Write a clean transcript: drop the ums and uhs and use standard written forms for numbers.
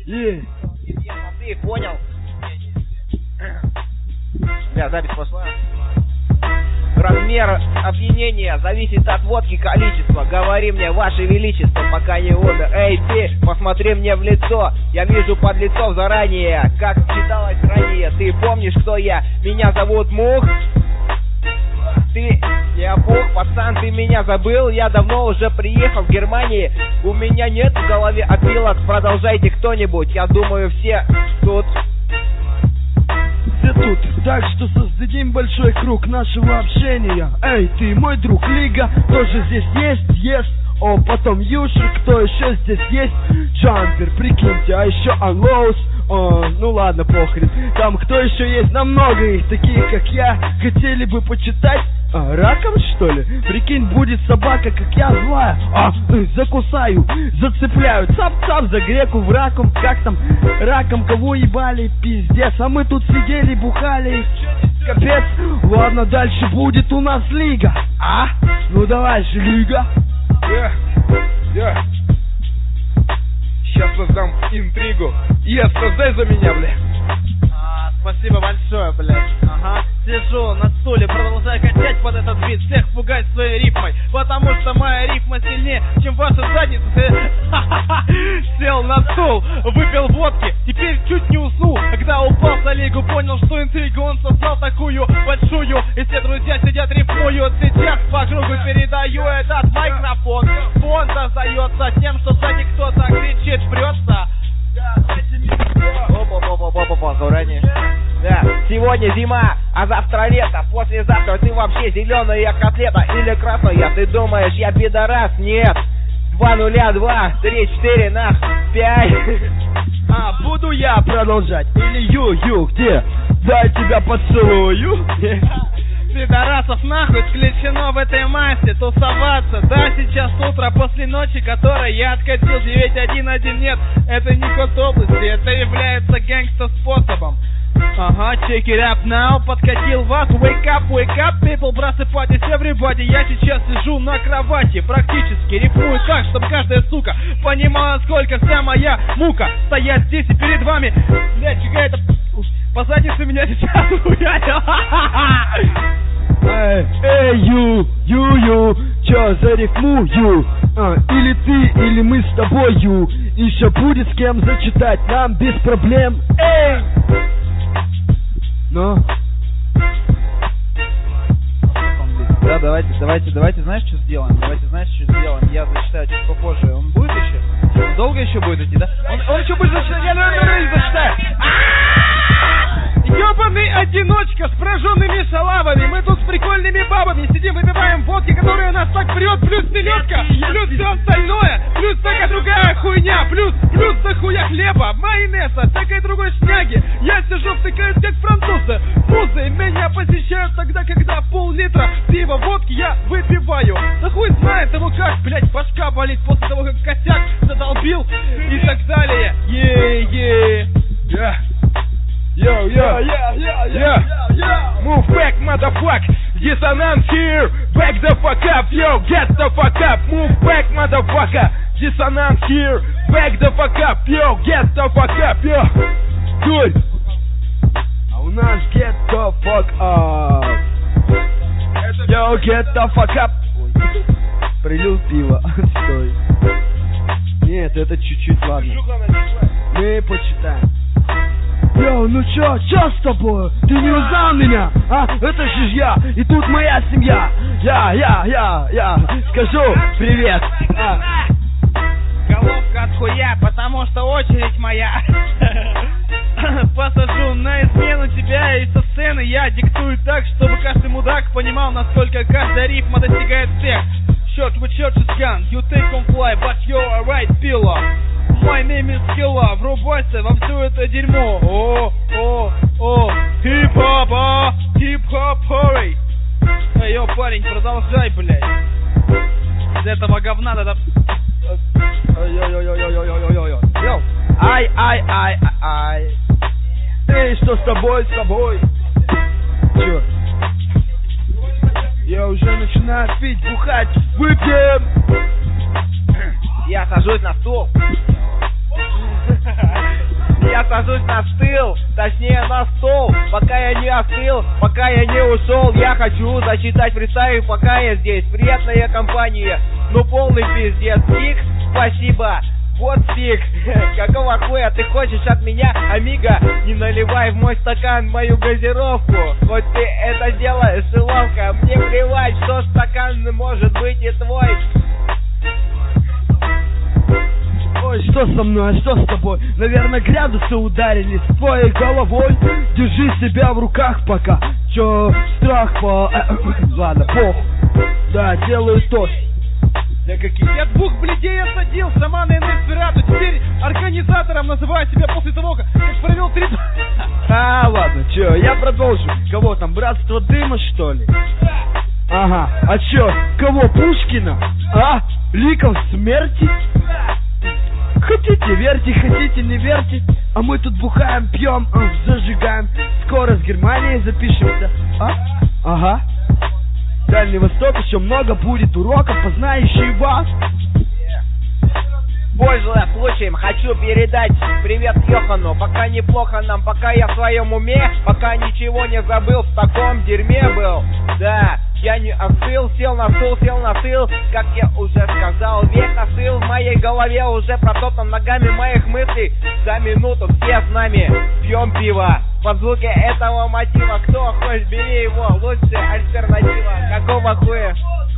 Ты понял? Да, запись пошла. Размер опьянения зависит от водки количества. Говори мне, ваше величество, пока не умер. Эй, ты, посмотри мне в лицо. Я вижу подлецов заранее, как читалось ранее. Ты помнишь, кто я? Меня зовут Мух. Ты не опух, пацан, ты меня забыл. Я давно уже приехал в Германии. У меня нет в голове опилок. Продолжайте кто-нибудь. Я думаю, все тут. Все тут, так что создадим большой круг нашего общения. Эй, ты мой друг, Лига тоже здесь есть. О, потом Юшер, кто еще здесь есть? Джампер, прикиньте, а еще Анлоус. О, ну ладно, похрен. Там кто еще есть? Намного их, такие как я. Хотели бы почитать? Раком, что ли? Прикинь, будет собака, как я, злая. Закусаю, зацепляю. Цап-цап за греку в раком. Как там? Раком кого ебали? Пиздец. А мы тут сидели, бухали. Капец. Ладно, дальше будет у нас Лига. Ну давай же, Лига. Сейчас создам интригу. Создай за меня, бля. Спасибо большое, блядь. Ага. Сижу на стуле, продолжаю качать под этот бит, всех пугать своей рифмой, потому что моя рифма сильнее, чем ваша задница. Сел на стул, выпил водки, теперь чуть не уснул. Когда упал за Лигу, понял, что интригу он создал такую большую. И все друзья сидят, рифмуют. Сейчас по кругу передаю этот микрофон. Фон создается тем, что сзади кто-то кричит, прется. Опа, заранее. Да, сегодня зима, а завтра лето. Послезавтра ты вообще зеленая котлета или красная. Ты думаешь, я пидорас? Нет. 2 0 2 3 4 на 5. Буду я продолжать? Или Ю, где? Дай тебя поцелую. Пидорасов нахуй включено в этой массе тусоваться. Да, сейчас утро после ночи, которой я откатил 911. Нет, это не код области, это является гангста-способом. Ага, check it up now, подкатил вас. Wake up, people, просыпайтесь, everybody. Я сейчас сижу на кровати, практически рифмую так, чтобы каждая сука понимала, сколько вся моя мука. Стоять здесь и перед вами. Блять, какая-то... По заднице меня сейчас ударил. Эй, ю, чё за рифмую? Или ты, или мы с тобою. Еще будет с кем зачитать, нам без проблем. Эй! Ну? Да, давайте, знаешь, что сделаем? Я зачитаю чуть попозже. Он будет еще? Он долго еще будет идти, да? Он еще будет зачитать? Я зачитаю! Ёбаный одиночка с прожженными шалавами. Мы тут с прикольными бабами сидим, выпиваем водки, которая нас так прет. Плюс селедка, плюс все остальное, плюс всякая другая хуйня, плюс дохуя хлеба, майонеза, всякой другой шняги. Я сижу, втыкаюсь как французы. Музы меня посещают тогда, когда пол-литра пива водки я выпиваю. Да хуй знает его как, блять, башка болит после того, как косяк задолбил и так далее. Yo, move back, motherfucker. Dissonance here, back the fuck up, yo, get the fuck up. Move back, motherfucker. Dissonance here, back the fuck up, yo, get the fuck up, yo. Good. А у нас get the fuck up. Yo, get the fuck up. Прилил пиво, стой. Нет, это чуть-чуть, ладно. Мы почитаем. Йоу, ну чё с тобой? Ты не узнал меня? Это же я, и тут моя семья. Я скажу привет. Головка от хуя, потому что очередь моя. Посажу на измену тебя, и со сцены я диктую так, чтобы каждый мудак понимал, насколько каждая рифма достигает всех. Short with church is gone, you take on fly, but you're a right pillar. My name is Killa, врубайся во все это дерьмо. Хип-хоп, хип-хоп, hurry. Эй, йо, парень, продолжай, блядь. Из этого говна надо... Йоу. Ай. Эй, что с тобой? Чё? Я уже начинаю пить, бухать. Выпьем. Я сажусь на стул. я сажусь на стыл, точнее на стол. Пока я не остыл, пока я не ушел, я хочу зачитать фристайл, пока я здесь. Приятная компания, но полный пиздец. Фиг, спасибо. Вот фиг, какого хуя ты хочешь от меня, амиго? Не наливай в мой стакан мою газировку. Хоть ты это делаешь, ловко, мне плевать, что стакан может быть и твой. Ой, что со мной, а что с тобой? Наверное, градусы ударили с твоей головой. Держи себя в руках пока. Чё, страх по... Ладно, похуй. Да, делаю тост. Да какие? Я двух бледей осадил, шамана и Носферату. Теперь организатором называю себя после того, как провел 3... А, ладно, чё, я продолжу. Кого там, братство дыма, что ли? Ага, а чё, кого, Пушкина? А, ликов смерти? Хотите верьте, хотите не верьте. А мы тут бухаем, пьем, зажигаем. Скоро с Германией запишемся. А? Ага. Дальний Восток еще много будет уроков, познающий вас. Пользуясь случаем, хочу передать привет Йохану. Пока неплохо нам, пока я в своем уме, пока ничего не забыл, в таком дерьме был. Да, я не остыл, сел на стул, как я уже сказал, век остыл в моей голове, уже протоптан ногами моих мыслей. За минуту все с нами пьем пиво. Под звуки этого мотива, кто хочешь, бери его, лучшая альтернатива. Какого хуя?